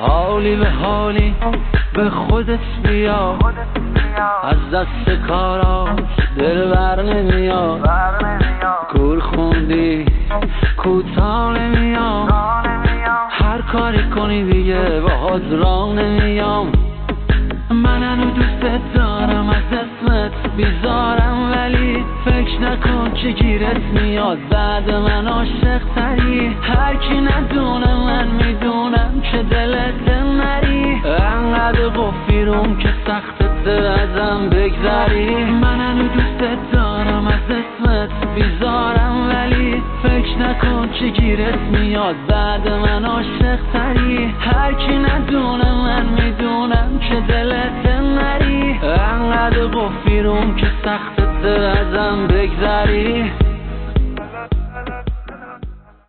حالی به حالی به خودت بیا، از دست کاراش دل بر نمیاد. کور خوندی کوتاه نمیام، هر کاری کنی دیگه باهات راه نمیام. من هنو دوست دارم، از اسمت بیزارم، ولی فکر نکن که گیرت میاد بعد من عاشق تری. هر کی ندونه من میدونم که دلت نری، انقدر قفیرم که سختت ازم بگذری. من هنو دوست دارم، از اسمت بیزارم، ولی فکر نکن که گیرت میاد بعد من عاشق تری. هر کی ندونه من میدونم که دلت نری، انقدر قفیرم که سختت ازم بگذری.